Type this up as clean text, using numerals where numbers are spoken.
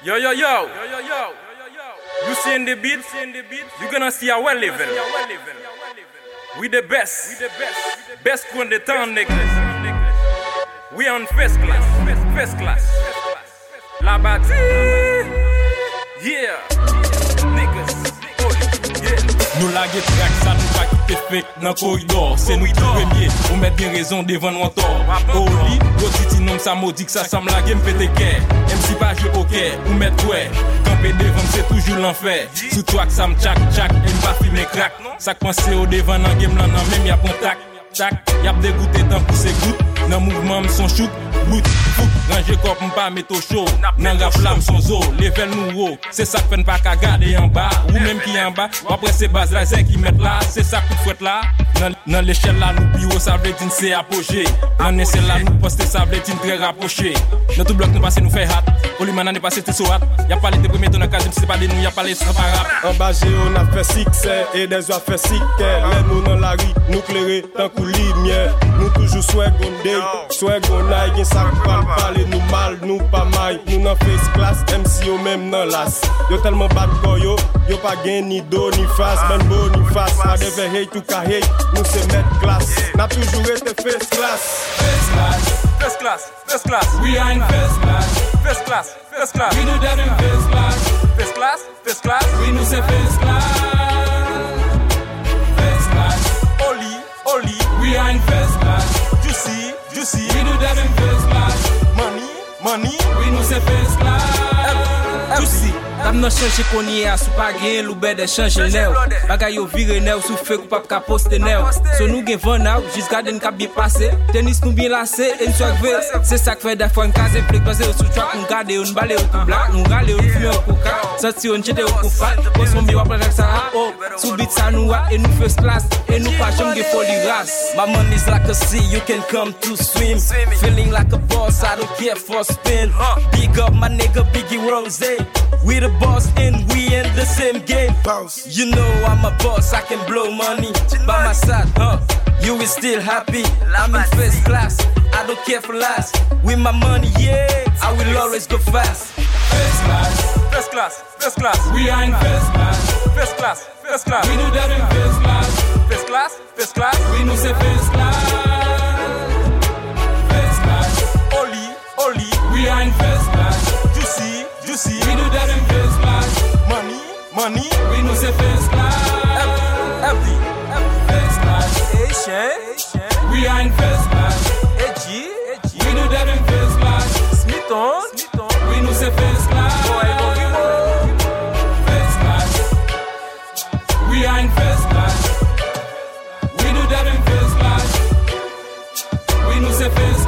Yo. You see in the beat, you gonna see how we're living. We the best. Best crew in the town, niggas. We on first class. La bâtie. Yeah. Niggas. Nous la get track, ça nous pas quitter fake dans corridor. C'est nous qui premier, on met bien raison devant nous en tort. Au lit, l'autre nom ça maudit que ça semble la game pété qu'est. MC pas jouer poker, ou mettre ouais. Camper devant c'est toujours l'enfer. Sous toi que ça me tchac, et m'pas filmer crack. Ça pense au devant dans game là, non même y'a contact. Tac, y'a dégoûté tant pour ses gouttes. Dans mouvement m'son chouk, bout, fout. Ranger corps m'pas mettre au chaud. Nan rap là m'son zo, level nous haut. C'est ça que fait pas qu'à garder en bas. Ou même qui en bas, après c'est base là, c'est qui mettent là. C'est ça qu'on fouette là. Dans l'échelle là, nous bio, ça veut dire c'est apogée. Dans l'échelle là, nous poster ça veut dire très rapproché. Dans tout bloc nous passer nous fait hâte. Au liman n'est passé tout so hâte. Y'a pas les deux premiers ton en cas, c'est pas des nous, y'a pas les sans parap. En bas on a fait succès et des oies fait sick. Les nous dans la rue, nous clairer tant qu'on lumière. Nous toujours soit gondé, soit gonaille, gen ça parler nous mal, nous pas mal. Nous n'en face class, MC au même dans l'as. Yo tellement bad yo pas gain ni do ni face, ben beau ni face. A devait hate tout ka hate, nous c'est mettre classe. N'a toujours été first class. First class. We are in first class. First class. We know that in first class. First class. We know c'est first class. First class. Oli. We are in first class. Juicy. We know that in first class. Money. We know c'est first class. Juicy. Tam nan chanje konye a sou pa gen loube de chanje nèw. Bagay yo vire nèw sou fè kou pap ka poste nèw. So nou gen van nou, jis gade n ka bien passe. Tennis nou bien lasse, et nou swak ve. C'est ça que fait des fois n kaze flek base yo sou track. Nou gade yo, nou bale yo kou black. Nou gale yo, nou fume yo kou kak. Soti yo, nou chete yo kou fat. Pos moun bi wap lak sa ha oh. Sou beat sa nou a, et nou first class. Et nou pa jom gen foli ras. My money's like a sea, you can come to swim. Feeling like a boss, I don't care for spin. Big up my nigga Biggie Rose. We the boss and we in the same game. Boss. You know I'm a boss, I can blow money by my side, You is still happy, I'm in first class. I don't care for last. With my money, yeah, I will always go fast. First class. We are in first class. First class. We know that in first class. First class. We know c'est first class. First class. Oli. We are in first class. Juicy. We know that in first class. Money. We know c'est first class. Empty. First class. Asian. We are in first class. Edgy. We know that in first class. Smithon. We know c'est first class. First class. We are in first class. We know that in first class. We know c'est first class.